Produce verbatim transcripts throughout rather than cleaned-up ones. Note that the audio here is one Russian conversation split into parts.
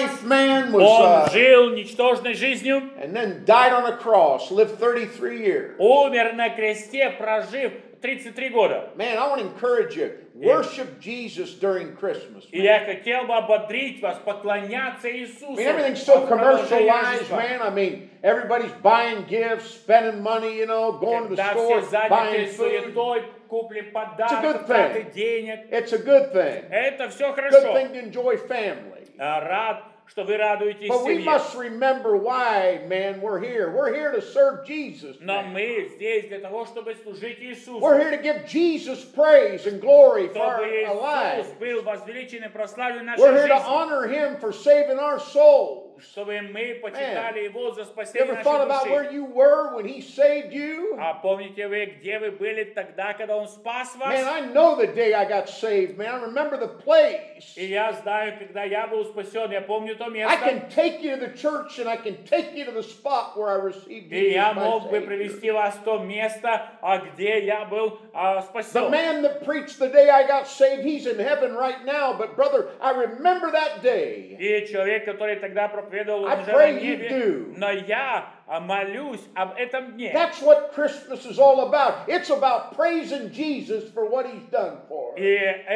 life man was, Он uh, жил ничтожной жизнью, and then died on a cross, lived thirty-three years. умер на кресте, прожив тридцать три года. Man, I want to encourage you, worship Jesus during Christmas. И я хотел бы ободрить вас, поклоняться I Иисусу. mean, everything's so в продолжение commercialized, Рождества. man. I mean, everybody's buying gifts, spending money, you know, going to the Когда store, все заняты buying food. суетой, купли good подарки, thing. траты денег. It's a good thing. Это все Good хорошо. thing to enjoy family. А, Рад, что вы радуетесь But we семье. must remember why, man, we're here. We're here to serve Jesus. Но man. мы здесь для того, чтобы служить Иисусу. We're here to give Jesus praise and glory for our, Чтобы our lives. Иисус был возвеличен и прославлен в We're нашей here to жизни. honor Him for saving our souls. Чтобы мы почитали Его за You спасение ever thought about нашей where души. you were when He saved you? А помните вы, где вы были тогда, когда Он спас вас? Man, I know the day I got saved, man. I remember the place. И я знаю, когда я был спасен, я помню то I место. can take you to the church and I can take you to the spot where I received И Jesus я as my мог бы Savior. привести вас в то место, а где я был а, The спасен. man that preached the day I got saved, he's in heaven right now. But brother, I remember that day. И человек, который тогда проповедовал, I он уже pray на you небе. do. Но я а, молюсь об этом дне. That's what Christmas is all about. It's about praising Jesus for what He's done for us. И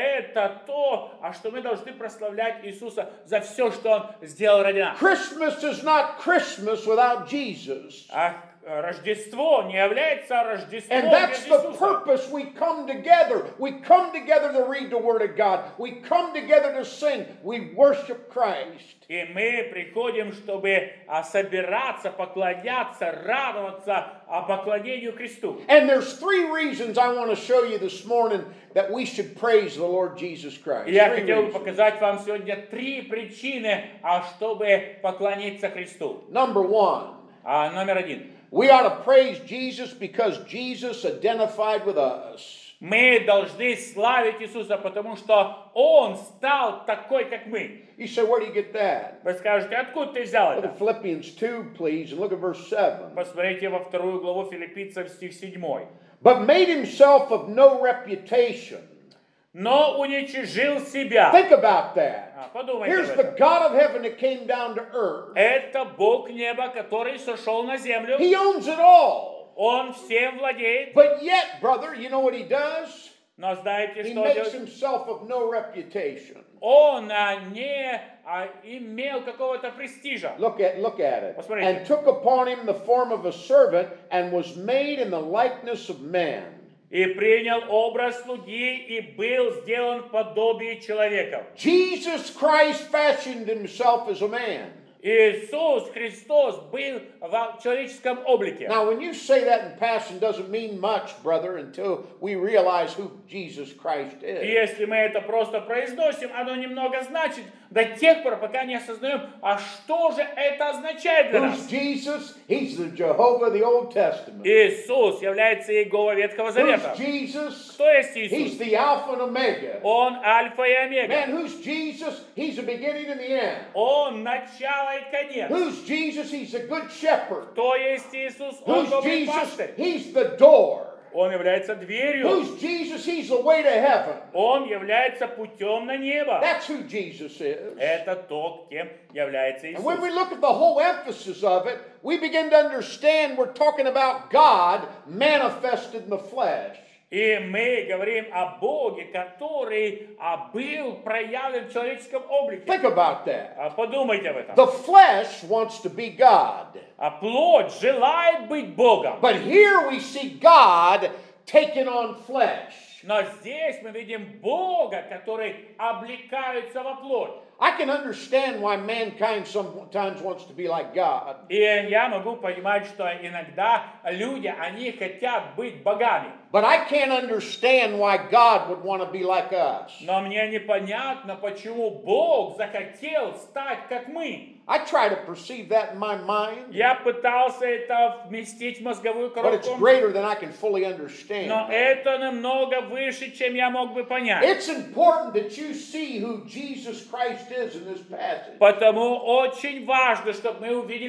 это то, а что мы должны прославлять Иисуса за все, что Он сделал ради нас. Christmas is not Christmas without Jesus. А Рождество не является Рождеством And that's без the Иисуса. purpose we come together. We come together to read the Word of God. We come together to sing. We worship Christ. И мы приходим, чтобы а, собираться, поклоняться, радоваться о поклонению Христу. And there's three reasons I want to show you this morning that we should praise the Lord Jesus Christ. И я Three хотел бы reasons. показать вам сегодня три причины, а, чтобы поклониться Христу. Number one, А, номер один. we ought to praise Jesus because Jesus identified with us. Мы должны славить Иисуса, потому что Он стал такой, как мы. You say, where do you get that? Вы скажете, откуда ты взял Look это? at Philippians two, please, and look at verse seven. Посмотрите во вторую главу Филиппийцев, стих седьмой. But made himself of no reputation. Но уничижил себя. Think about that. А, подумайте Here's об the этом. God of heaven that came down to earth. Это Бог неба, который сошел на землю. He owns it all. Он всем владеет. But yet, brother, you know what he does? Но знаете, He что makes делает? himself of no reputation. Он а, не а, имел какого-то престижа. Look at look at it. Посмотрите. And took upon him the form of a servant and was made in the likeness of man. И принял образ слуги и был сделан в подобии человека. Jesus Christ fashioned himself as a man. Иисус Христос был в человеческом облике. Now, when you say that in passing, doesn't mean much, brother, until we realize who Jesus Christ И is. если мы это просто произносим, оно немного значит до тех пор, пока не осознаем, а что же это означает для Who's нас. Jesus? He's the Jehovah of the Old Testament. Иисус является Иегова Ветхого Завета. Who's Jesus? Кто есть He's Иисус? the Alpha and Omega. Он Альфа и Омега. Man, who's Jesus? He's the beginning and the end. Он начало и конец. Who's Jesus? He's the good shepherd. Кто есть Иисус? Он Who's добрый Jesus? пастырь. He's the door. Он является дверью. Who's Jesus? He's the way to heaven. Он является путем на небо. That's who Jesus is. Это то, кем является And when we Иисус. look at the whole emphasis of it, we begin to understand we're talking about God manifested in the flesh. И мы говорим о Боге, который а, был проявлен в человеческом облике. Think about that. А, Подумайте об этом. The flesh wants to be God. А плоть желает быть Богом. But here we see God taking on flesh. Но здесь мы видим Бога, который облекается во плоть. I can understand why mankind sometimes wants to be like God. И я могу понимать, что иногда люди, они хотят быть богами. But I can't understand why God would want to be like us. Но мне непонятно, почему Бог захотел стать как мы. I try to perceive that in my mind, Я пытался это вместить в мозговую but it's коробку, greater than I can fully understand. но это намного выше, чем я мог бы понять. It's important that you see who Jesus Christ is in this passage. Потому очень важно, чтобы мы увидели,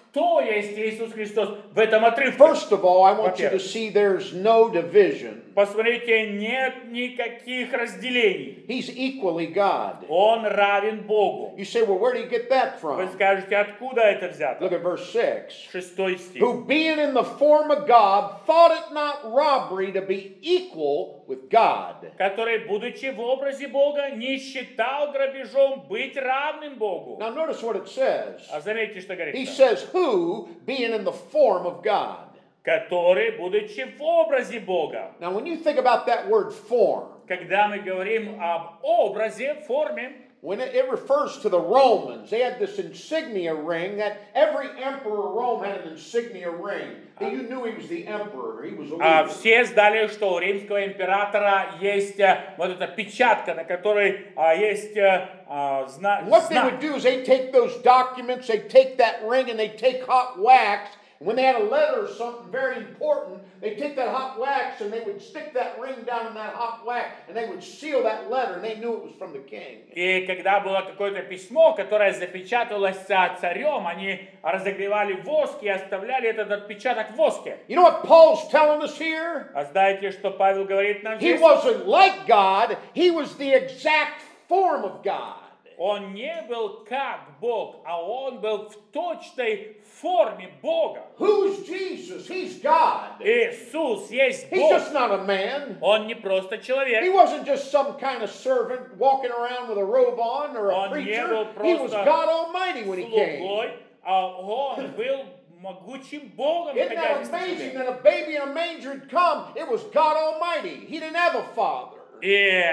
кто есть Иисус Христос в этом отрывке. First of all, I want you to Во-первых. see there's no division. Посмотрите, нет никаких разделений. He's equally God. Он равен Богу. You say, well, where do you get that Вы from? скажете, откуда это взято? Look at verse six. Шестой стих. Who being in the form of God, thought it not robbery to be equal with God. Который, будучи в образе Бога, не считал грабежом быть равным Богу. Now notice what it says. А заметьте, что He говорится. says, who being in the form of God. Который, будучи в образе Бога. Now when you think about that word form, Когда мы говорим об образе, форме, when it, it refers to the Romans, they had this insignia ring that every emperor of Rome had an insignia ring. That you knew he was the emperor, he was a а, leader. все знали, что у римского императора есть а, вот эта печатка, на которой а, есть а, зна- What they знак. would do is they take those documents, they take that ring, and they take hot wax. And when they had a letter or something very important, they take that hot wax and they would stick that ring down in that hot wax, and they would seal that letter, and they knew it was from the king. И когда было какое-то письмо, которое запечаталось а, царем, они разогревали воск и оставляли этот отпечаток в воске. You know what Paul's telling us here? А знаете, что Павел говорит нам He здесь? wasn't like God, he was the exact form of God. Он не был как Бог, а он был в точной форме Бога. Who's Jesus? He's God. Иисус есть He's Бог. just not a man. Он не просто He человек. wasn't just some kind of servant walking around with a robe on or a Он не preacher. был He was просто God Almighty when he came. Слугой, а он был могучим Богом, Isn't that ходящим на amazing земле. that a baby in a manger had come? It was God Almighty. He didn't have a father. И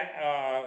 э,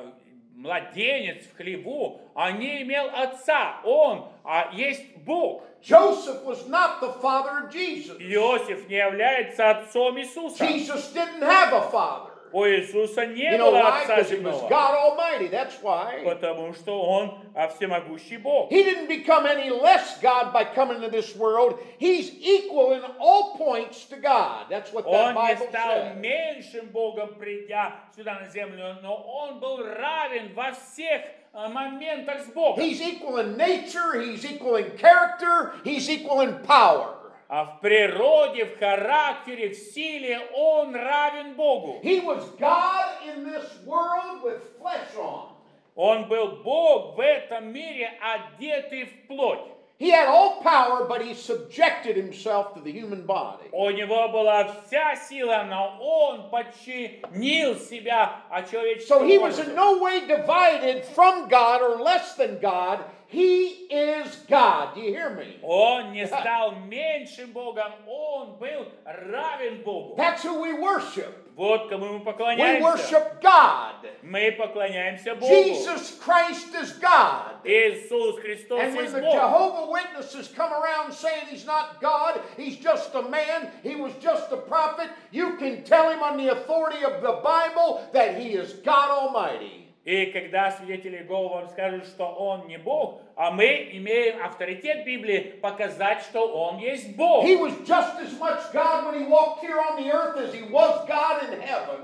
младенец в хлеву, а не имел отца. Он а, есть Бог. Joseph was not the father of Jesus. Иосиф не является отцом Иисуса. Jesus didn't have a father. У Иисуса не You know было why? отца Because he was земного. God Almighty. That's why. Потому что он а, всемогущий Бог. He didn't become any less God by coming to this world. He's equal in all points to God. That's what that Он не Bible стал says. меньшим Богом, придя сюда на землю, но он был равен во всех а, моментах с Богом. He's equal in nature. He's equal in character. He's equal in power. А в природе, в характере, в силе он равен Богу. He was God in this world with flesh on. Он был Бог в этом мире, одетый в плоть. He had all power, but he subjected himself to the human body. У него была вся сила, но он подчинил себя So he человеческому was in образу. no way divided from God or less than God. He is God. Do you hear me? Он не стал меньшим Богом, он был равен Богу. That's who we worship. Вот кому мы We поклоняемся. worship God. Мы поклоняемся Богу. Jesus Christ is God. Иисус Христос And when есть the Бог. Jehovah Witnesses come around saying he's not God, he's just a man, he was just a prophet, you can tell him on the authority of the Bible that he is God Almighty. И когда свидетели Иеговы вам скажут, что Он не Бог, а мы имеем авторитет Библии показать, что Он есть Бог. He was just as much God when he walked here on the earth as he was God in heaven.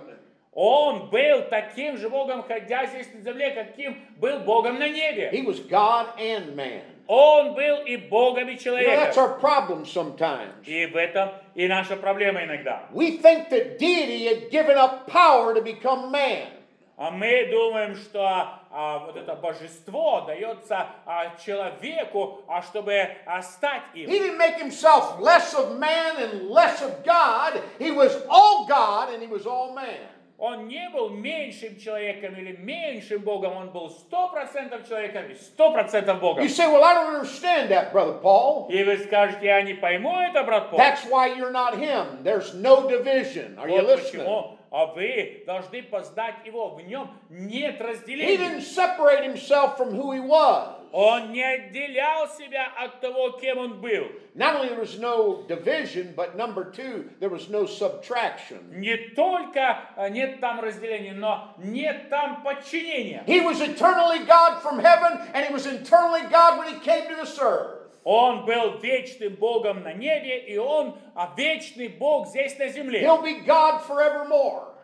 Он был таким же Богом, ходя здесь на земле, каким был Богом на небе. He was God and man. Он был и Богом, и You know, that's человеком. our problem sometimes. И в этом и наша проблема иногда. We think that deity had given up power to become man. А мы думаем, что а, вот это божество дается а, человеку, а чтобы а, стать им. He didn't make himself less of man and less of God. He was all God and he was all man. Он не был меньшим человеком или меньшим Богом, он был сто процентов человеком и сто процентов Богом. You say, well, I don't understand that, Brother Paul. И вы скажете, я не пойму это, брат Пол. That's why you're not him. There's no division. Are you Вот listening? почему. А вы должны познать его. В нем нет He разделения. didn't separate himself from who he was. Он не отделял себя от того, кем он был. Not only there was no division, but number two, there was no subtraction. Не только а, нет там разделения, но нет там подчинения. He was eternally God from heaven, and he was eternally God when he came to this earth. Он был вечным Богом на небе, и он а, вечный Бог здесь на земле. He'll be God forevermore.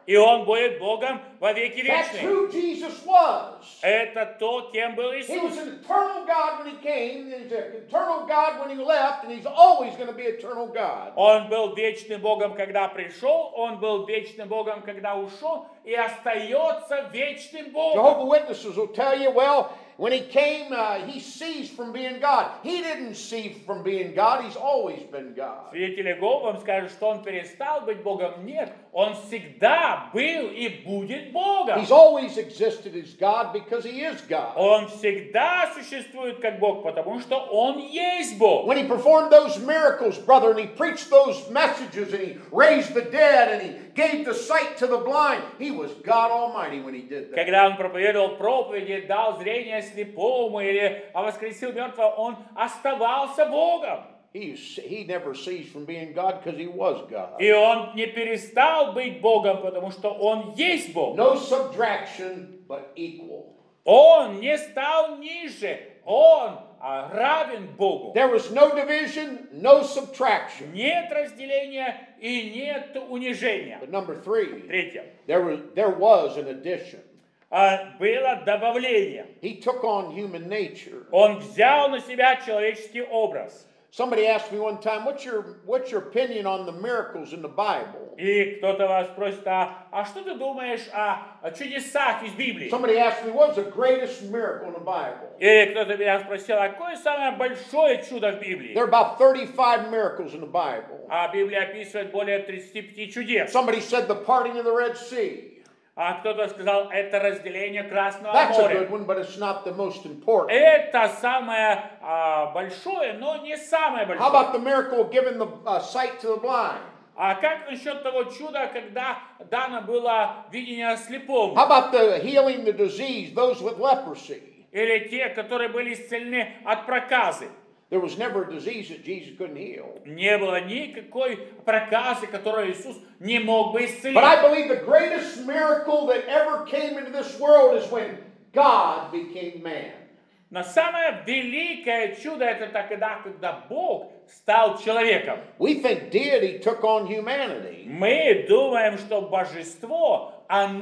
И Он будет Богом во веки That's вечные. who Jesus was. Это то, кем был He Иисус. was an eternal God when he came, and he's an eternal God when he left, and he's always going to be eternal God. Он был вечным Богом, когда пришел, Он был вечным Богом, когда ушел, и остается вечным Богом. Jehovah's Witnesses will tell you, well, when he came, uh, he ceased from being God. He didn't cease from being God. He's always been God. Свидетели Иеговы вам скажут, что Он перестал быть Богом. Нет, Он всегда был и будет Богом. He's always existed as God because he is God. Он всегда существует как Бог, потому что Он есть Бог. When he performed those miracles, brother, and he preached those messages, and he raised the dead, and he gave the sight to the blind, he was God Almighty when he did that. Когда Он проповедовал проповеди, дал зрение слепому или воскресил мертвого, Он оставался Богом. He, he never ceased from being God because he was God. И Он не перестал быть Богом, потому что Он есть Бог. No subtraction, but equal. Он не стал ниже, Он а, равен Богу. There was no division, no subtraction. Нет разделения и нет унижения. But number three, Третье. there was, there was an addition. А, было добавление. He took on human nature. Он взял на себя человеческий образ. Somebody asked me one time, what's your, what's your opinion on the miracles in the Bible? И кто-то вас спросит, а, а что ты думаешь о, о чудесах из Библии? Somebody asked me, what's the greatest miracle in the Bible? Или кто-то меня спросил, а какое самое большое чудо в Библии? There are about thirty-five miracles in the Bible. А Библия описывает более тридцати пяти чудес. Somebody said the parting of the Red Sea. А кто-то сказал, это разделение Красного That's a моря. good one, but it's not the most important. Это самое а, большое, но не самое How большое. about the miracle of giving the uh, sight to the blind? А как насчет того чуда, когда дано было видение слепому? How about the healing the disease, those with leprosy? Или те, которые были исцелены от проказы? There was never a disease that Jesus couldn't heal. Не было никакой проказы, которую Иисус не мог бы исцелить. But I believe the greatest miracle that ever came into this world is when God became man. Но самое великое чудо это тогда, когда Бог стал человеком. We think deity took on humanity. Мы думаем, что божество,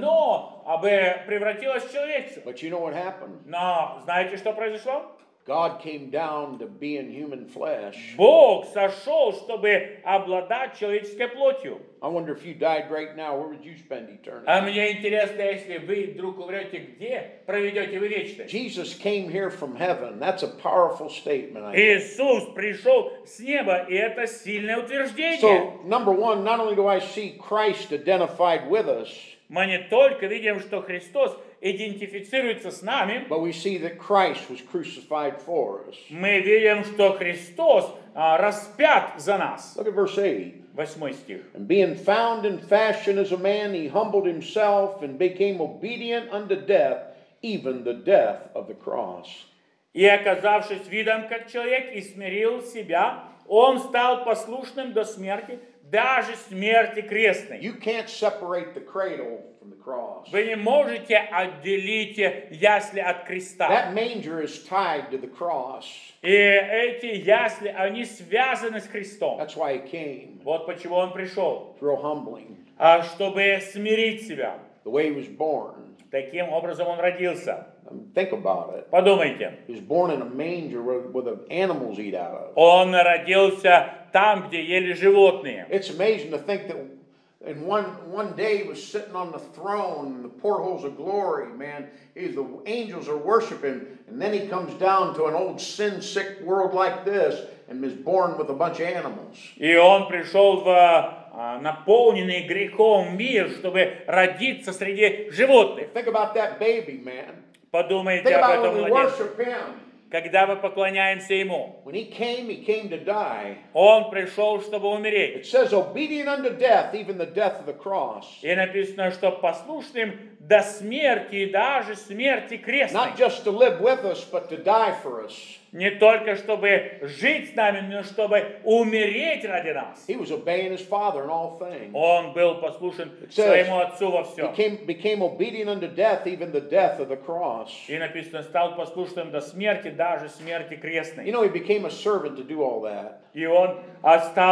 оно бы превратилось в человека. But you know what happened? Но знаете, что произошло? God came down to be in human flesh. Бог сошел, чтобы обладать человеческой плотью. I wonder if you died right now, where would you spend eternity? А мне интересно, если вы вдруг умрете, где проведете вы вечность? Jesus came here from heaven. That's a powerful statement. I think. Иисус пришел с неба, и это сильное утверждение. So, number one, not only do I see Christ identified with us, Мы не только видим, что Христос идентифицируется с нами, but we see that Christ was crucified for us. мы видим, что Христос а, распят за нас. Look at verse eight. Восьмой стих. And being found in fashion as a man, he humbled himself and became obedient unto death, even the death of the cross. И, оказавшись видом как человек, и смирил себя, он стал послушным до смерти, даже смерти крестной. You can't separate the cradle from the cross. Вы не можете отделить ясли от креста. That manger is tied to the cross. И эти ясли, они связаны с Христом. That's why he came. Вот почему он пришел. It's real humbling. А чтобы смирить себя. The way he was born. Таким образом он родился. I mean, think about it. Подумайте. He was born in a manger where, where the animals eat out of. Он родился там, где ели животные. It's amazing to think that in one one day he was sitting on the throne in the portholes of glory, man. He's, the angels are worshiping, and then he comes down to an old sin-sick world like this and is born with a bunch of animals. И он пришел в а, наполненный грехом мир, чтобы родиться среди животных. Think about that baby, man. Подумайте Think об about этом when we младенце. worship him. Когда мы поклоняемся Ему. When he came, he came to die. Он пришел, чтобы умереть. It says, obedient unto death, even the death of the cross. И написано, что послушным до смерти, и даже смерти крестной. Not just to live with us, but to die for us. Не только чтобы жить с нами, но чтобы умереть ради нас. He was obeying his father in all things. Он был послушен It says, своему отцу во всем. Became, became obedient unto death, even the death of the cross. И написано, стал послушным до смерти, даже смерти крестной. You know, he became a servant to do all that. И он а, стал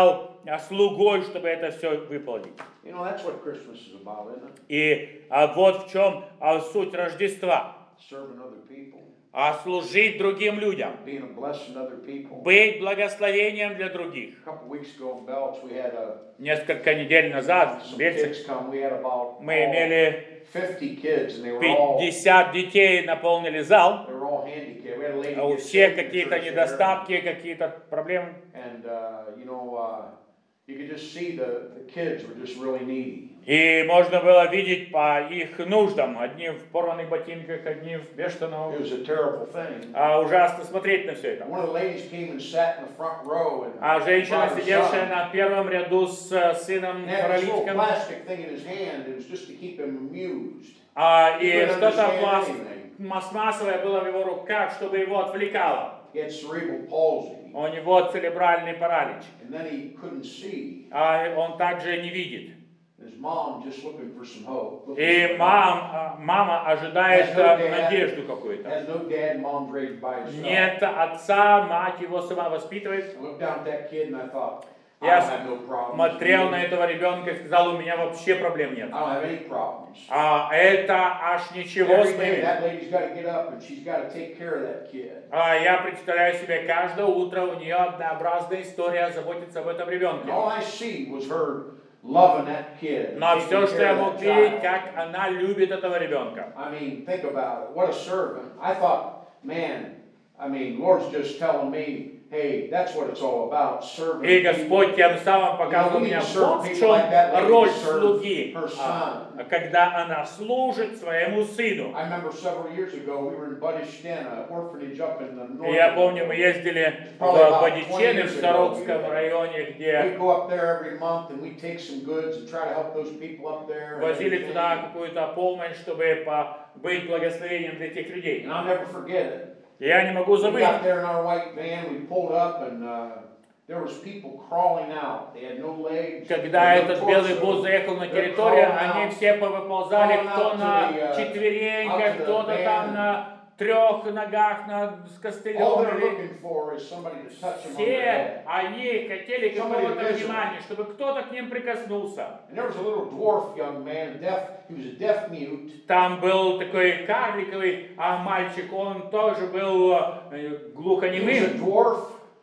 а, слугой, чтобы это все выполнить. You know, that's what Christmas is about, isn't it? И а, вот в чем а, суть Рождества. Serving other people, А служить другим людям. being a blessing to other people. Быть благословением для других. A couple weeks ago in Belch, we had a, Несколько недель назад в some Бельце kids come. We had about мы all имели fifty kids, and they were all пятьдесят детей, наполнили зал. they were all handicapped. We had a lady А у get всех sick in the какие-то church there, недостатки, какие-то проблемы. and uh, you know, uh, you could just see the the kids were just really needy. И можно было видеть по их нуждам. Одни в порванных ботинках, одни в без штанов. It was a terrible thing. А ужасно смотреть на все это. One of the ladies came and sat in the front row, and А женщина, brought her сидевшая son. на первом ряду с э, сыном He had this little паралитиком, plastic thing in his hand. It was just to keep him amused. а, He и couldn't что-то understand пласт- anything. пластмассовое было в его руках, чтобы его отвлекало. He had cerebral palsy, У него церебральный паралич. and then he couldn't see. А он также не видит. His mom just looking for some hope. looking И for hope. мам, а, мама ожидает э, надежду какую-то. Has no dad, mom's raised by herself. Нет отца, мать его сама воспитывает. I looked down at that kid and I thought, I Я don't have no problems. смотрел на этого ребенка и сказал, у меня вообще проблем нет. I don't have any problems. А это аж ничего Every с day ними. that lady's got to get up and she's got to take care of that kid. А я представляю себе, каждое утро у нее однообразная история заботиться об этом And ребенке. all I see was her loving that kid. and Но taking все, что care я of мог that видеть, child. как она любит этого ребенка. I mean, think about it. What a servant. I thought, man, I mean, Lord's just telling me, hey, that's what it's all about, serving И people. Господь тем самым показал мне, вот в чем роль слуги, а, когда она служит своему сыну. I remember several years ago, we were in Budishten, an orphanage up in the north. И я помню, мы ездили в Бодичены, в Саровском районе, We где go up there every month and we take some goods and try to help those people up there. and возили everything. туда какую-то помощь, чтобы по- быть благословением для этих людей. And I'll never forget it. Я не могу We забыть. got there in our white van, we pulled up, and uh, there was people crawling out. They had no legs. Когда they had no этот белый torso. бус заехал на They're территорию, crawling они out. все повыползали, Crawling кто out на to the, uh, out четвереньках, to the кто-то van. там на трех ногах, на, с All костылем. they're или- looking for is somebody to touch them on the Все head. они хотели Somebody какого-то visible. внимания, чтобы кто-то к ним прикоснулся. And there was a little dwarf young man, deaf. He was a deaf mute. Там был такой карликовый а, мальчик, он тоже был э, He was a глухонемым, dwarf.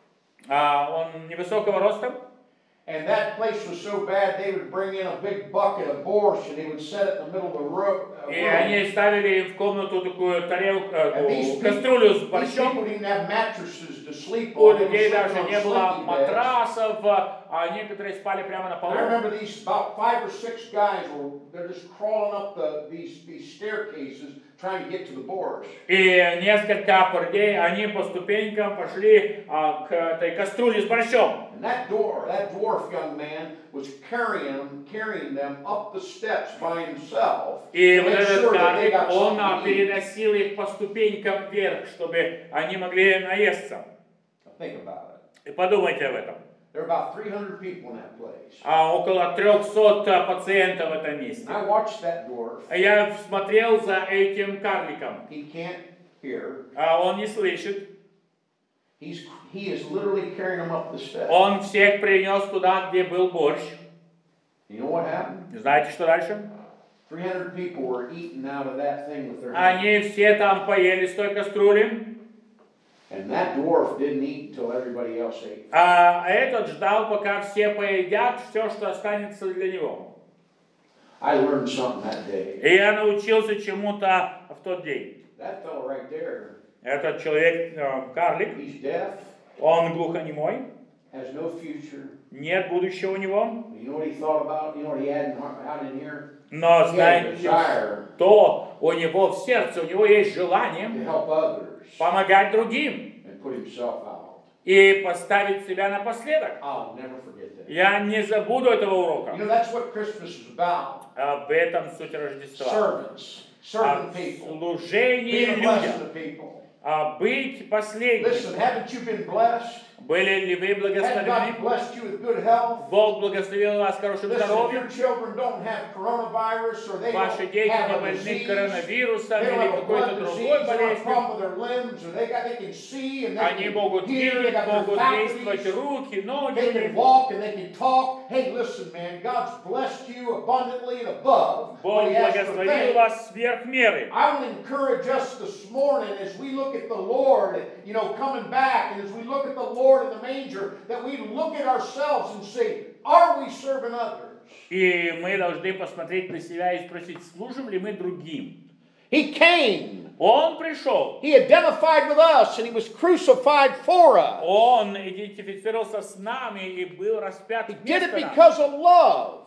а, он невысокого роста. And that place was so bad, they would bring in a big bucket of borscht and they would set it in the middle of the room. uh, И room. они ставили в комнату такую тарелку, And these э, people, кастрюлю с these борщом. people didn't have mattresses to sleep У on. They were людей sleeping даже on не было sleeping bags. матрасов, а некоторые спали прямо на I полу. remember these about five or six guys were they're just crawling up the these these staircases trying to get to the borscht. И несколько парней, они по ступенькам пошли а, к этой кастрюле с борщом. And that door, that dwarf young man was carrying them, carrying them up the steps by himself. И to вот make этот sure that they карлик, got он something а, to eat. переносил их по ступенькам вверх, чтобы они могли наесться. Think about it. И подумайте об этом. There are about three hundred people in that place. А около трехсот а, пациентов в этом месте. And I watched that dwarf. А я смотрел за этим карликом. He can't hear. А он не слышит. He's he is literally carrying them up the steps. Он всех принес туда, где был борщ. You know what happened? Знаете, что дальше? three hundred people were eating out of that thing with their hands. Они все там поели с той кастрюли. And that dwarf didn't eat until everybody else ate. А этот ждал, пока все поедят все, что останется для него. I learned something that day. И я научился чему-то в тот день. That fellow right there, Этот человек, э, карлик, he's deaf, он глухонемой, has no future. нет будущего у него. You know what he thought about? You know what he had in, out in here? Но He had a знаете, desire что у него в сердце, у него есть to желание help others помогать другим and put himself out. и поставить себя напоследок. I'll never forget that. Я не забуду этого You урока. know, that's what Christmas is about. Об этом суть Рождества. Servants, О serving people, служении being a blessing людям. to people. А быть последним. Listen, haven't you been blessed? Были ли вы Has God благословены? blessed you with good health? Бог благословил вас хорошим Listen, if здоровьем. your children don't have coronavirus or they Ваши don't дети have не a больны disease, коронавирусом they don't или have a какой-то blood другой disease, they don't have a болезнью. problem with their limbs, or they got they can see and they Они can могут hear, they видеть, got their могут действовать faculties, руки, ноги. they у can них. walk and they can talk. Hey, listen, man, God's blessed you abundantly and above Бог what He has for благословил faith. вас сверх меры. I want to encourage us this morning as we look at the Lord, you know, coming back, and as we look at the Lord in the manger, that we look at ourselves and say, are we serving others? И мы должны посмотреть на себя и спросить, служим ли мы другим. He came. Он пришел. He identified with us and He was crucified for us. Он идентифицировался с нами и был распят He did it вместо нас. because of love.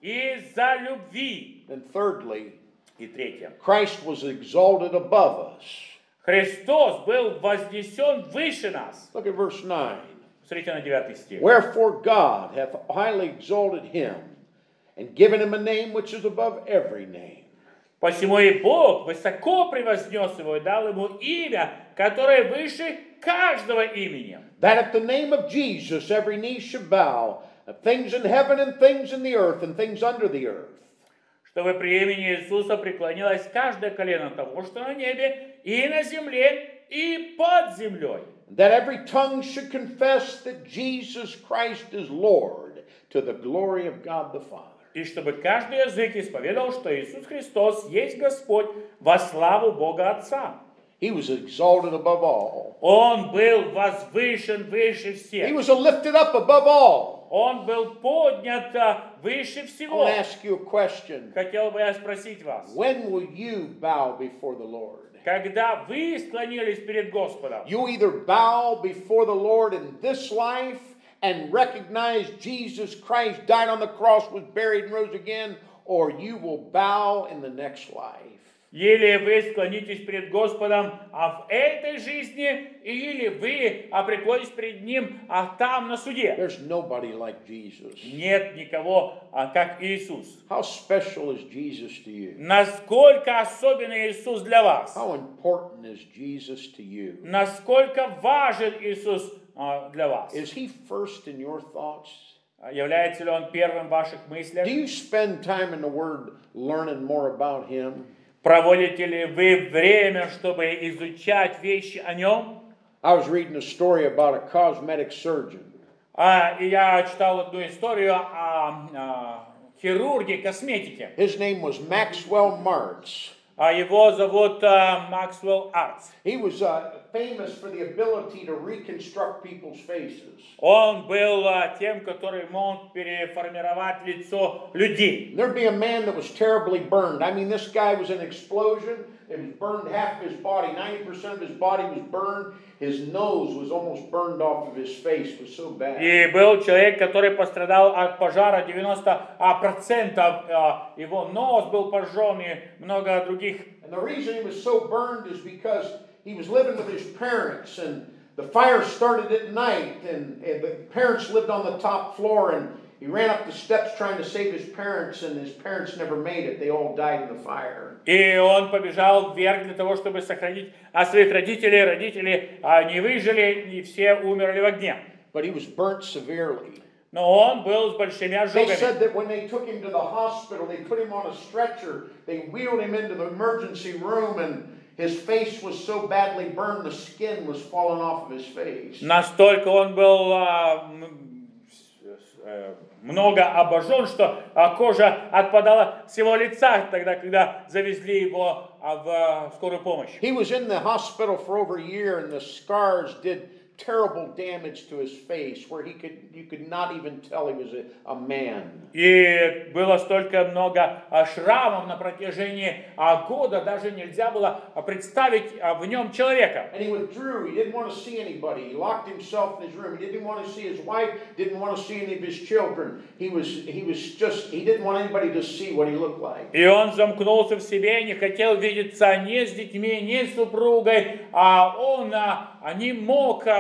Из-за любви. And thirdly, И третье. Christ was exalted above us. Христос был вознесен выше нас. Look at verse nine. Смотрите на девятый стих. Wherefore God hath highly exalted Him and given Him a name which is above every name. Посему и Бог высоко превознес его и дал ему имя, которое выше каждого имени. That at the name of Jesus every knee should bow, of things in heaven and things in the earth and things under the earth. Чтобы при имени Иисуса преклонилось каждое колено того, что на небе, и на земле, и под землей. That every tongue should confess that Jesus Christ is Lord, to the glory of God the Father. И чтобы каждый язык исповедал, что Иисус Христос есть Господь во славу Бога Отца. He was exalted above all. Он был возвышен выше всех. He was lifted up above all. Он был поднят а, выше I всего. want to ask you a question. Хотел бы я спросить вас, When will you bow before the Lord? когда вы склонились перед Господом, You either bow before the Lord in this life and recognize Jesus Christ died on the cross, was buried, and rose again, or you will bow in the next life. или вы склонитесь перед Господом а в этой жизни, или вы а, преклонитесь перед Ним а там на суде. There's nobody like Jesus. Нет никого, а, как Иисус. How special is Jesus to you? Насколько особенный Иисус для вас? How important is Jesus to you? Насколько важен Иисус а, для вас? Is He first in your thoughts? Является ли Он первым в ваших мыслях? Do you spend time in the Word learning more about Him? Проводите ли вы время, чтобы изучать вещи о Нем? I was reading a story about a cosmetic surgeon. А, и я читал одну историю о, о хирурге косметике. His name was Maxwell Martz. А его зовут а, Максвелл Артс. He was uh, famous for the ability to reconstruct people's faces. Он был а, тем, который мог переформировать лицо людей. There'd be a man that was terribly burned. I mean, this guy was in an explosion. It was burned half of his body. ninety percent of his body was burned. His nose was almost burned off of his face. It was so bad. И был человек, который пострадал от пожара, девяносто процентов его нос был пожжен и много других. And the reason he was so burned is because he was living with his parents, and the fire started at night, and, and the parents lived on the top floor, and he ran up the steps trying to save his parents, and his parents never made it. They all died in the fire. И он побежал вверх для того, чтобы сохранить а своих родителей. Родители а, не выжили, и все умерли в огне. But he was burnt severely. Но он был с большими They ожогами. said that when they took him to the hospital, they put him on a stretcher, they wheeled him into the emergency room, and his face was so badly burned, the skin was falling off of his face. Настолько он был а, м, с- э, много обожжен, что а, кожа отпадала с его лица, тогда, когда завезли его а, в а, скорую помощь. He was in the hospital for over a year, and the scars did terrible damage to his face, where he could you could not even tell he was a, a man. И было столько много а, шрамов на протяжении а, года, даже нельзя было а, представить а, в нем человека. And he withdrew. He didn't want to see anybody. He locked himself in his room. He didn't want to see his wife. Didn't want to see any of his children. He was he was just he didn't want anybody to see what he looked like. И он замкнулся в себе, не хотел видеться ни с детьми, ни с супругой, а он а, не мог а,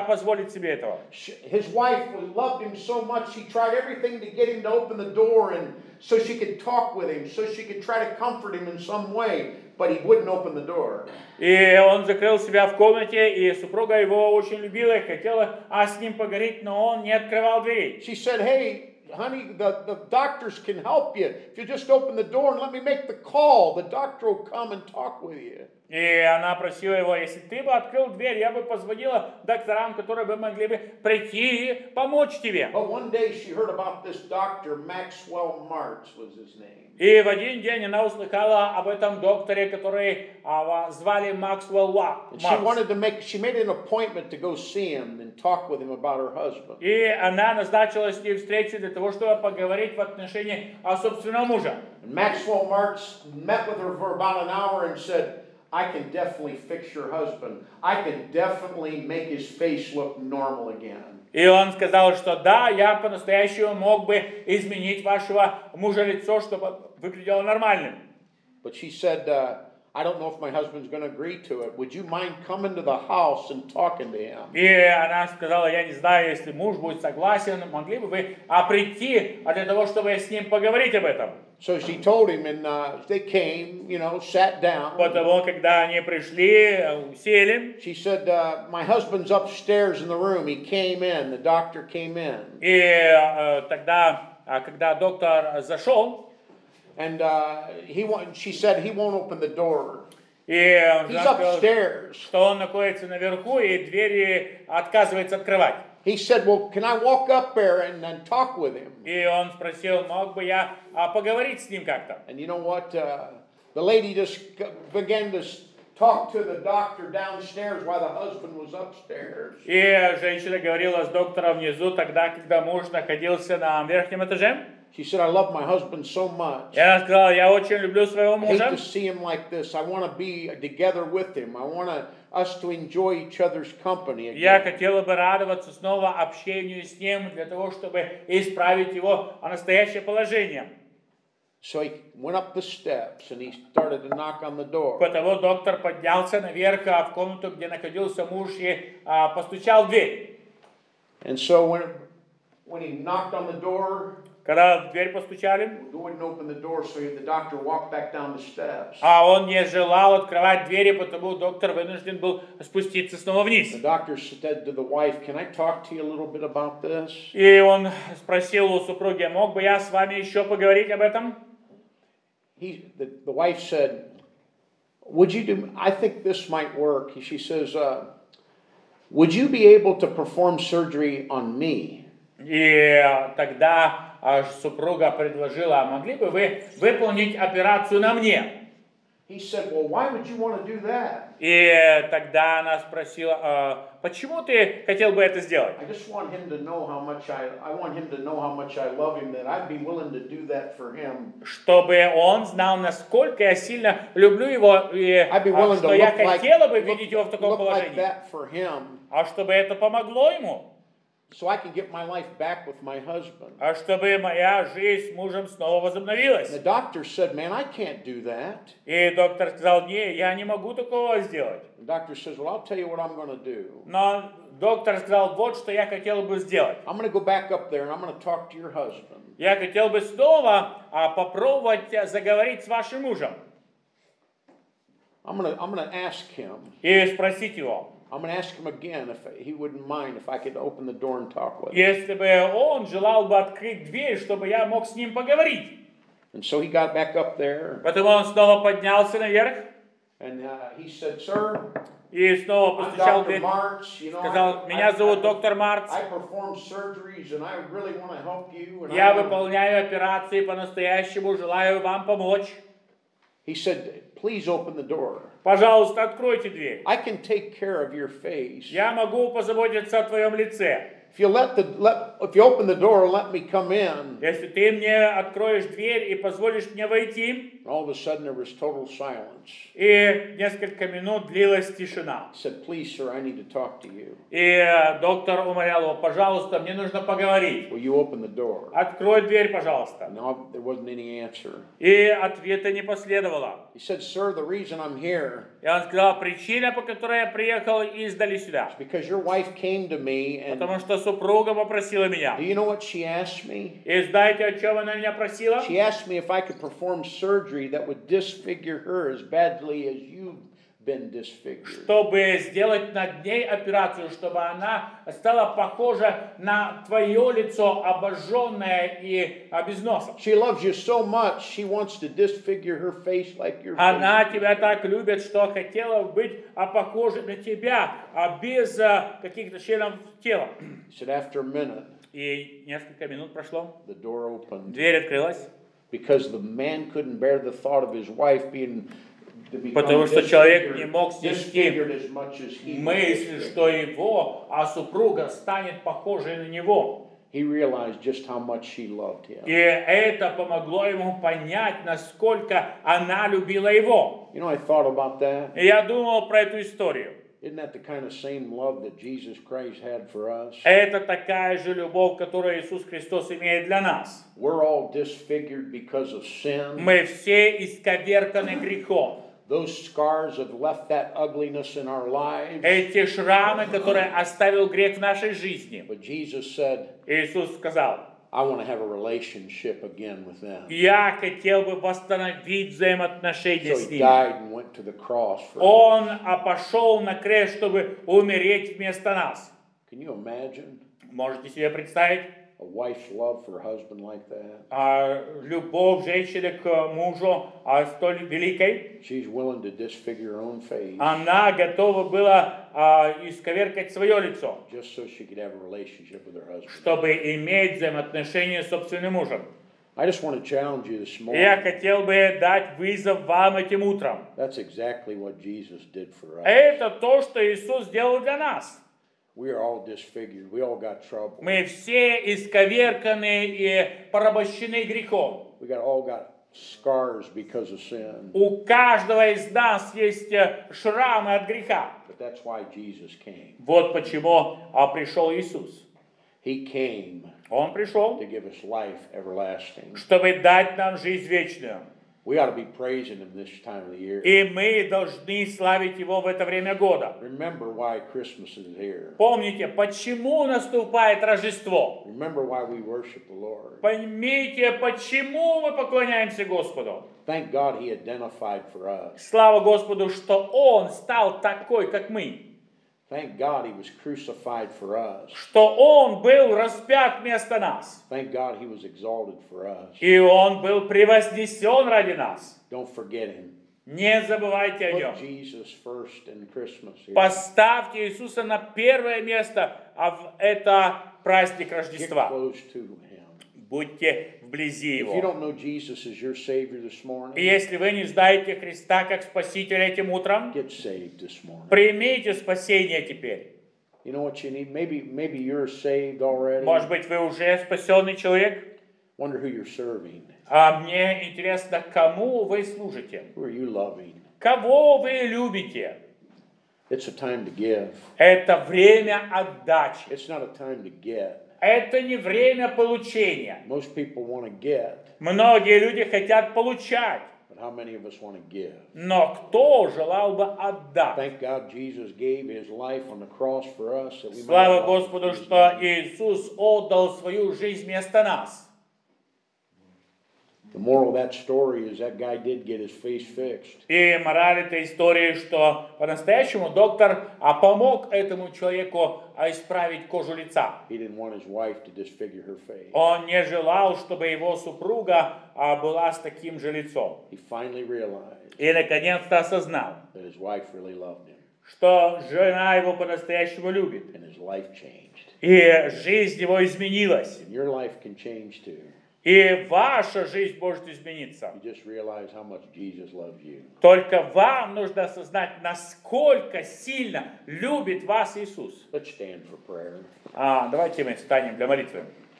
позволить себе этого. She- His wife was- loved him so much, she tried everything to get him to open the door and so she could talk with him, so she could try to comfort him in some way, but he wouldn't open the door. И он закрыл себя в комнате, и супруга его очень любила и хотела а, с ним поговорить, но он не открывал дверей. She said, hey, honey, the, the doctors can help you. If you just open the door and let me make the call, the doctor will come and talk with you. И она просила его, если ты бы открыл дверь, я бы позвонила докторам, которые бы могли бы прийти и помочь тебе. But one day she heard about this doctor, Maxwell Martz was his name. И в один день она услыхала об этом докторе, который а, звали Максвелл Ва- And she Маркс. wanted to make, she made an appointment to go see him and talk with him about her husband. И она назначила с ним встречу для того, чтобы поговорить в отношении о собственном муже. And Maxwell Martz met with her for about an hour and said, I can definitely fix your husband. I can definitely make his face look normal again. И он сказал, что да, я по-настоящему мог бы изменить вашего мужа лицо, чтобы выглядело нормальным. But she said, uh, I don't know if my husband's going to agree to it. Would you mind coming to the house and talking to him? И она сказала, я не знаю, если муж будет согласен, могли бы вы а, прийти а для того, чтобы с ним поговорить об этом. So she told him, and uh, they came, you know, sat down. Потому, когда они пришли, сели, She said, uh, my husband's upstairs in the room. He came in. The doctor came in. и э, тогда, а, когда доктор зашел, And uh, he wa- she said he won't open the door. и он He's сказал, upstairs. что он находится наверху и двери отказывается открывать. He said, well, can I walk up there and, and talk with him? И он спросил, мог бы я а, поговорить с ним как-то? And you know what? Uh, the lady just g- began to s- talk to the doctor downstairs while the husband was upstairs. И женщина говорила с доктором внизу тогда, когда муж находился на верхнем этаже. She said, I love my husband so much. И она сказала, я очень люблю своего I hate мужа. to see him like this. I want to be together with him. I want to, us to enjoy each other's company Я again. хотела бы радоваться снова общению с ним, для того, чтобы исправить его настоящее положение. So he went up the steps and he started to knock on the door. Потому доктор поднялся наверх а, в комнату, где находился муж, и а, постучал в дверь. And so when, when he knocked on the door, Когда в дверь постучали, he wouldn't open the door, so the doctor walked back down the steps. а он не желал открывать двери, потому доктор вынужден был спуститься снова вниз. The doctor said to the wife, can I talk to you a little bit about this? И он спросил у супруги, мог бы я с вами еще поговорить об этом? He, the, the wife said, would you do, I think this might work. She says, uh, would you be able to perform surgery on me? И тогда а, супруга предложила, а могли бы вы выполнить операцию на мне? He said, well, why would you want to do that? И тогда она спросила, а, почему ты хотел бы это сделать? I just want him to know how much I, I want him to know how much I love him, that I'd be willing to do that for him. Чтобы он знал, насколько я сильно люблю его, и I'd be а, willing to что я look like, хотела бы look, видеть его в таком look like положении. that for him, А чтобы это помогло ему, so I can get my life back with my husband. а чтобы моя жизнь с мужем снова возобновилась. The doctor said, man, I can't do that. И доктор сказал, не, я не могу такого сделать. The doctor says, well, I'll tell you what I'm going to do. Но доктор сказал, вот что я хотел бы сделать. I'm going to go back up there and I'm going to talk to your husband. Я хотел бы снова а, попробовать а, заговорить с вашим мужем I'm going to, I'm going to ask him. и спросить его, I'm going to ask him again if he wouldn't mind if I could open the door and talk with him. если бы он желал бы открыть дверь, чтобы я мог с ним поговорить. And so he got back up there Потом он снова поднялся наверх and uh, he said, sir, и снова I'm постучал в Doctor дверь. Martz. You know, Сказал, I, меня I, зовут I, доктор Марц. I perform surgeries and I really want to help you. And Я I wanna... выполняю операции по-настоящему, желаю вам помочь. He said, please open the door. Пожалуйста, откройте дверь. I can take care of your face. Я могу позаботиться о твоем лице. If you let the let if you open the door and let me come in, Если ты мне откроешь дверь и позволишь мне войти, all of a sudden there was total silence. и несколько минут длилась тишина. I said, "Please, sir, I need to talk to you. И доктор умолял его, пожалуйста, мне нужно поговорить. Will you open the door?" Открой дверь, пожалуйста. No, there wasn't any answer. И ответа не последовало. He said, "Sir, the reason I'm here И он сказал, причина, по которой я приехал издали сюда. is because your wife came to me and Потому что супруга попросила меня. do you know what she asked me? И знаете, о чем она меня просила? She asked me if I could perform surgery that would disfigure her as badly as you've been disfigured." Чтобы сделать над ней операцию, чтобы она стала похожа на твое лицо, обожженное и а, без носа. She loves you so much, she wants to disfigure her face like your Она face. тебя так любит, что хотела быть а, похожей на тебя, а без а, каких-то членов тела. He said, after a minute, И несколько минут прошло, the door opened дверь открылась, because the man couldn't bear the thought of his wife being to become потому что человек не disfigured, мог снести disfigured as much as he was мысль, disfigured. что его, а супруга станет похожей на него. He realized just how much she loved him. И это помогло ему понять, насколько она любила его. You know, I thought about that. И я думал про эту историю. Isn't that the kind of same love that Jesus Christ had for us? Это такая же любовь, которую Иисус Христос имеет для нас. We're all disfigured because of sin. Мы все исковерканы грехом. Those scars have left that ugliness in our lives. Эти шрамы, которые оставил грех в нашей жизни. But Jesus said, Иисус сказал, I want to have a relationship again with them. я хотел бы восстановить взаимоотношения So с he ними. died and went to the cross for us. Он а, пошел на крест, чтобы умереть вместо нас. Can you imagine Можете себе представить? a wife's love for her husband like that? А, любовь женщины к мужу а, столь великой, She's willing to disfigure her own face она готова была а, исковеркать свое лицо, just so she could have a relationship with her husband. чтобы иметь взаимоотношения с собственным мужем. I just want to challenge you this И я morning. хотел бы дать вызов вам этим утром. That's exactly what Jesus did for us. Это то, что Иисус сделал для нас. We are all disfigured. We all got trouble. Мы все исковерканы и порабощены грехом. We got all got scars because of sin. У каждого из нас есть э, шрамы от греха. But that's why Jesus came. Вот почему а, пришел Иисус. He came Он пришел, to give us life everlasting. чтобы дать нам жизнь вечную. We ought to be praising him this time of the year. И мы должны славить Его в это время года. Remember why Christmas is here. Помните, почему наступает Рождество? Remember why we worship the Lord. Поймите, почему мы поклоняемся Господу. Thank God he identified for us. Слава Господу, что Он стал такой, как мы. Thank God he was crucified for us. Что Он был распят вместо нас. Thank God he was exalted for us. И Он был превознесен ради нас. Don't forget him. Не забывайте о Нем. Put Jesus first in Christmas here. Поставьте Иисуса на первое место, а в это праздник Get Рождества. close to him. Будьте вблизи If you Его. don't know Jesus as your Savior this И morning, если вы не знаете Христа как Спасителя этим утром, get saved this morning. примите спасение теперь. You know what you need? Maybe maybe you're saved already. Может быть, вы уже спасенный человек? Wonder who you're serving. А мне интересно, кому вы служите? Who are you loving? Кого вы любите? It's a time to give. Это время отдачи. It's not a time to get. Это не время получения. Most people want to get, Многие люди хотят получать. but how many of us want to give? Но кто желал бы отдать? Thank God Jesus gave his life on the cross for us that we might Слава have life Господу, in his что name. Иисус отдал свою жизнь вместо нас. The moral of that story is that guy did get his face fixed. И мораль этой истории, что по-настоящему доктор а, помог этому человеку а, исправить кожу лица. He didn't want his wife to disfigure her face. Он не желал, чтобы его супруга а, была с таким же лицом. He finally realized И наконец-то осознал, that his wife really loved him, что жена его по-настоящему любит. and his life changed. И жизнь его изменилась. And your life can change too. И ваша жизнь может измениться. You just realize how much Jesus loves you. Только вам нужно осознать, насколько сильно любит вас Иисус. Let's stand for prayer. А, давайте мы встанем для молитвы.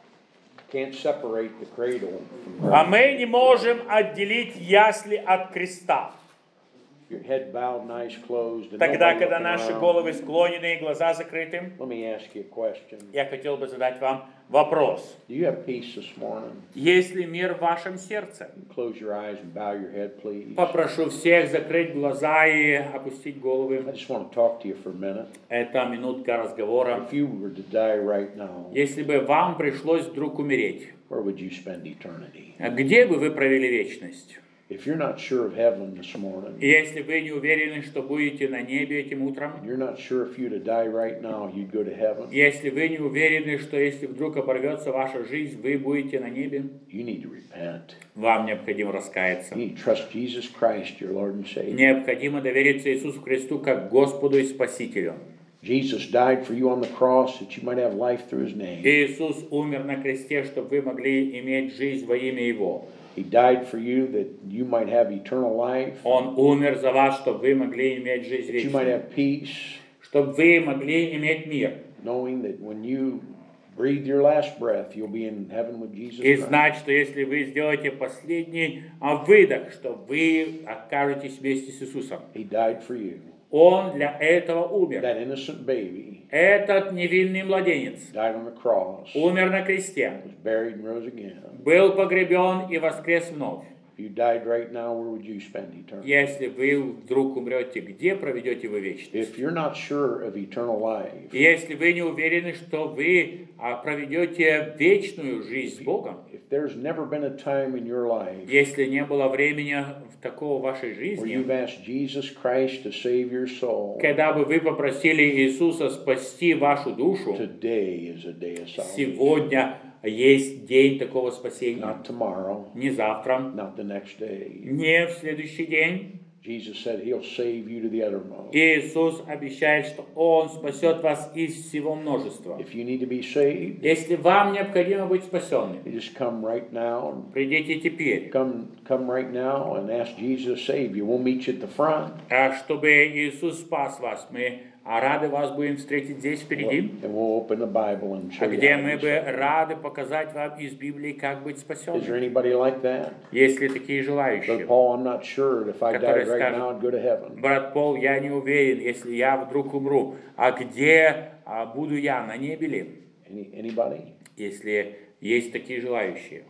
Can't separate the cradle from А grave. мы не можем отделить ясли от креста. Your head bowed, eyes closed, and Тогда, nobody когда looking наши around. головы склонены и глаза закрыты, Let me ask you a question. я хотел бы задать вам вопрос. Do you have peace this morning? Есть ли мир в вашем сердце? Close your eyes and bow your head, please. Попрошу всех закрыть глаза и опустить I головы. just want to talk to you for a minute. Это минутка разговора. If you were to die right now, Если бы вам пришлось вдруг умереть, where would you spend eternity? где бы вы провели вечность? If you're not sure of heaven this morning, Если вы не уверены, что будете на небе этим утром, you're not sure if you were to die right now, you'd go to heaven, если вы не уверены, что если вдруг оборвется ваша жизнь, вы будете на небе, you need to repent. вам необходимо раскаяться. You need to trust Jesus Christ, your Lord and Savior. Необходимо довериться Иисусу Христу как Господу и Спасителю. Jesus died for you on the cross that you might have life through His name. Иисус умер на кресте, чтобы вы могли иметь жизнь во имя Его. He died for you that you might have eternal life, Он умер за вас, чтобы вы могли иметь жизнь that you might вечную, have peace, чтобы вы могли иметь мир. knowing that when you breathe your last breath, you'll be in heaven with Jesus И Christ. знать, что если вы сделаете последний а, выдох, что вы окажетесь вместе с Иисусом. He died for you. Он для этого умер. That innocent baby Этот невинный младенец died on the cross, умер на кресте, was buried and rose again. был погребен и воскрес вновь. If you died right now, where would you spend eternity? Если вы вдруг умрете, где проведете вы вечность? If you're not sure of eternal life, Если вы не уверены, что вы а, проведете вечную жизнь с Богом, if there's never been a time in your life если не было времени в такого в вашей where жизни, you've asked Jesus Christ to save your soul, когда бы вы попросили Иисуса спасти вашу душу, today is a day of salvation. сегодня есть день такого спасения. Not tomorrow, Не завтра, not the next day. не в следующий день. Jesus said He'll save you to the uttermost. Иисус обещает, что Он спасет вас из всего множества. If you need to be saved, Если вам необходимо быть спасенным, you just come right now and придите теперь. come come right now and ask Jesus to save you. We'll meet you at the front. А чтобы Иисус спас вас, мы а рады вас будем встретить здесь впереди, And we'll open the Bible and show а you где how to мы be бы saved. рады показать вам из Библии, как быть Is there спасенным. anybody like that? Есть ли такие Brother желающие? Paul, I'm not sure if I Который died right скажет, now, I'd go to heaven. Брат Пол, я не уверен, если я вдруг умру, а где а, буду я, на небе ли? Any, anybody? Если есть такие желающие.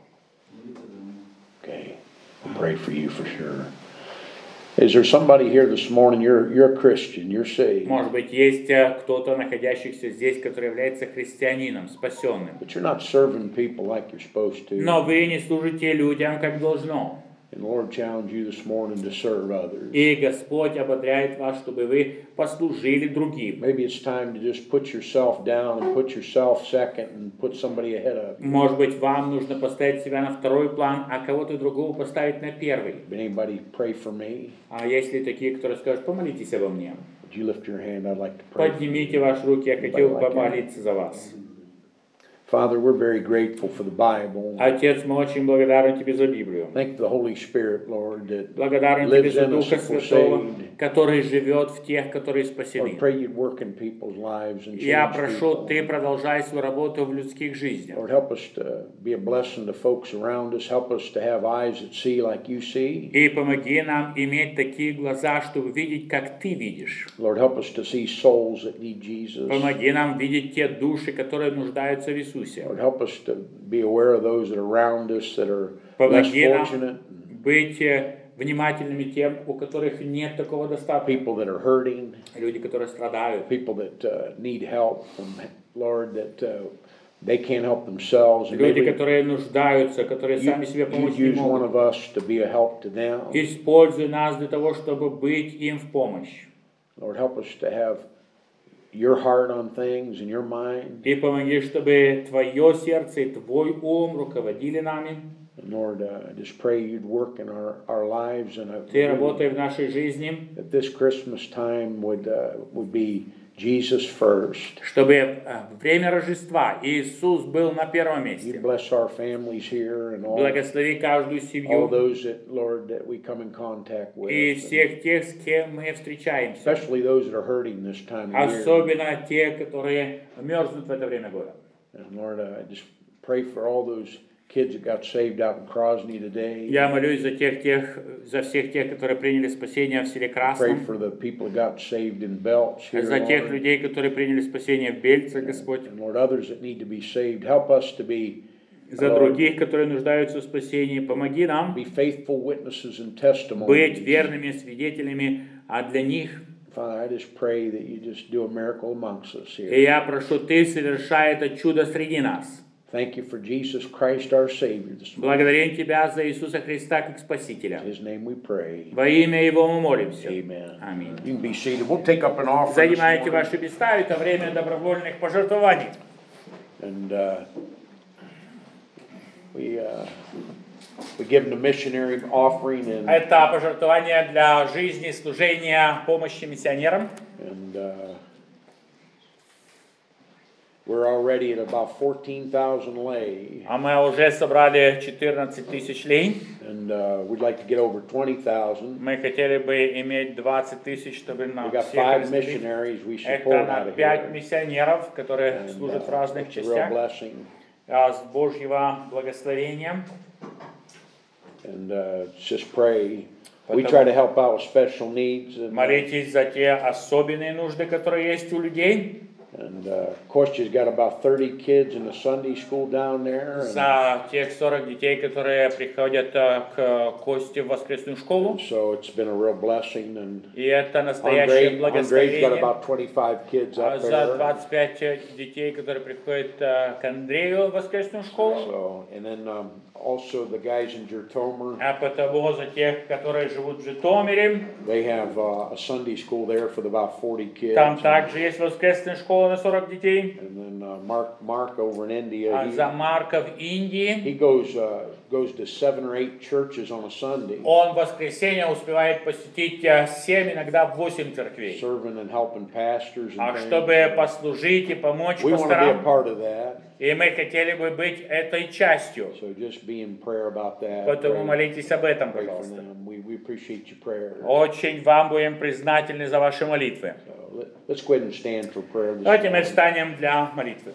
Okay. I'll pray for you for sure. Is there somebody here this morning, you're, you're a Christian, you're saved, Может быть, есть э, кто-то, находящийся здесь, который является христианином, спасенным. but you're not serving people like you're supposed to. Но вы не служите людям, как должно. And the Lord challenged you this morning to serve others. И Господь ободряет вас, чтобы вы послужили другим. Maybe it's time to just put yourself down and put yourself second and put somebody ahead of you. Может быть, вам нужно поставить себя на второй план, а кого-то другого поставить на первый. If anybody pray for me, А если такие, которые скажут, помолитесь обо мне, would you lift your hand? I'd like to pray for поднимите you. ваши руки, я хотел бы помолиться за вас. Father, we're very grateful for the Bible. Отец, мы очень благодарны Тебе за Библию. Thank you for the Holy Spirit, Lord, that Благодарен Тебе lives за in us Духа if we're Святого, saved. который живет в тех, которые спасены. Lord, pray you'd work in people's lives and Я change прошу, people. Ты продолжай свою работу в людских жизнях. Lord, help us to be a blessing to folks around us. Help us to have eyes that see like you see. И помоги нам иметь такие глаза, чтобы видеть, как Ты видишь. Lord, help us to see souls that need Jesus. Помоги нам видеть те души, которые нуждаются в Иисусе. Lord, help us to be aware of those that are around us that are less Помоги fortunate, нам быть э, внимательными тем, у которых нет такого достатка. people that are hurting, Люди, которые страдают. people that uh, need help from Lord, that uh, they can't help themselves. And Люди, maybe которые нуждаются, которые you, сами себе you помочь не use one могут. of us to be a help to them. Используй нас для того, чтобы быть им в помощь. Lord, help us to have your heart on things and your mind. И помоги, чтобы Твое сердце и Твой ум руководили нами. And Lord, uh, I just pray you'd work in our, our lives and I Ты работай в нашей жизни, that this Christmas time would uh, would be Jesus first. Чтобы э, время Рождества Иисус был на первом You месте. bless our families here and all, Благослови каждую all семью those that, Lord, that we come in contact with. и And всех тех, с кем мы встречаемся. especially those that are hurting this time of year. Особенно те, которые мерзнут в это время года. And Lord, I just pray for all those kids that got saved out in Krosny today. Я молюсь за тех, тех, за всех тех, которые приняли спасение в селе Pray Красном, for the people that got saved in Belch here, за тех Lord. людей, которые приняли спасение в Бельце, Господь, And Lord, others that need to be saved, help us to be, за Lord, других, которые нуждаются в спасении. Помоги нам be faithful witnesses and быть testimonies. верными свидетелями, а для них, Father, I just pray that you just do a miracle amongst us и here. я прошу, Ты совершай это чудо среди нас. Thank you for Jesus Christ, our Savior, this morning. Благодарим Тебя за Иисуса Христа как Спасителя. In His name we pray. Во имя Его мы молимся. Amen. Аминь. You can be seated. We'll take up an offering this Занимайте morning. ваши места, это время добровольных пожертвований. And uh, we uh, we give them the missionary offering, and Это пожертвование для жизни, служения, помощи миссионерам. and uh, we're already at about fourteen thousand lei, А мы уже собрали четырнадцать тысяч лей. and uh, we'd like to get over twenty thousand. Мы хотели бы иметь двадцать тысяч, чтобы We на got всех five разделить. missionaries we Это support на out of пять here, миссионеров, которые and служат в uh, разных it's a real частях. blessing. А с Божьего благословения. And uh, just pray. We Потому- try to help out with special needs, and, uh, Молитесь за те особенные нужды, которые есть у людей. and uh, Kostya's got about thirty kids in the Sunday school down there. And, За тех сорок детей, которые приходят э, к Косте в воскресную школу. so it's been a real blessing. And И это настоящее Andre, Andre's got благословение. about twenty-five kids А up за there. двадцать пять детей, которые приходят э, к Андрею в воскресную школу. So, and then um, also the guys in Jertomer, А потому за тех, которые живут в Житомире. they have uh, a Sunday school there for about forty kids. Там также есть воскресная школа на сорок детей. And then uh, Mark, Mark over in India, А he, за Марка в Индии. he goes uh, goes to seven or eight churches on a Sunday, Он в воскресенье успевает посетить э, семь, иногда восемь церквей. serving and helping pastors and А things. чтобы послужить и помочь We want to be a пасторам, part of that, и мы хотели бы быть этой частью. so just be in prayer about that. Поэтому Pray, молитесь об этом, pray for пожалуйста. them. We, we appreciate your prayer. Очень вам будем признательны за ваши молитвы. So let, let's go ahead and stand for prayer this Давайте мы morning. встанем для молитвы.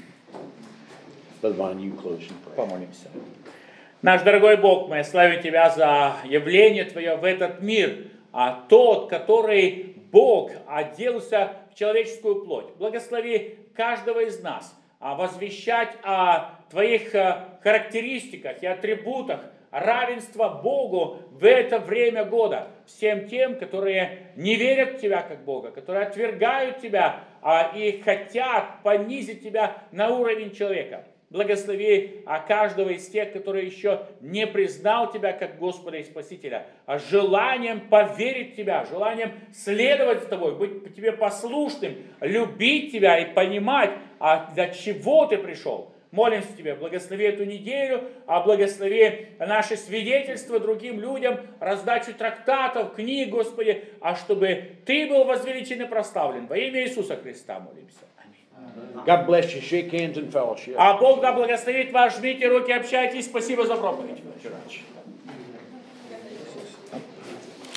Brother Vaughn, you close in prayer. Помолимся. Наш дорогой Бог, мы славим Тебя за явление Твое в этот мир, а тот, который Бог оделся в человеческую плоть. Благослови каждого из нас а, возвещать о Твоих а, характеристиках и атрибутах равенства Богу в это время года. Всем тем, которые не верят в Тебя как Бога, которые отвергают Тебя а, и хотят понизить Тебя на уровень человека. Благослови а, каждого из тех, которые еще не признал Тебя как Господа и Спасителя, а желанием поверить в Тебя, желанием следовать за Тобой, быть Тебе послушным, любить Тебя и понимать, а для чего Ты пришел. Молимся Тебе, благослови эту неделю, а благослови наши свидетельства другим людям, раздачу трактатов, книг, Господи, а чтобы Ты был возвеличен и прославлен. Во имя Иисуса Христа молимся. God bless you. Shake hands in fellowship. А Бог да благословит вас, жмите руки, общайтесь. Спасибо за проповедь.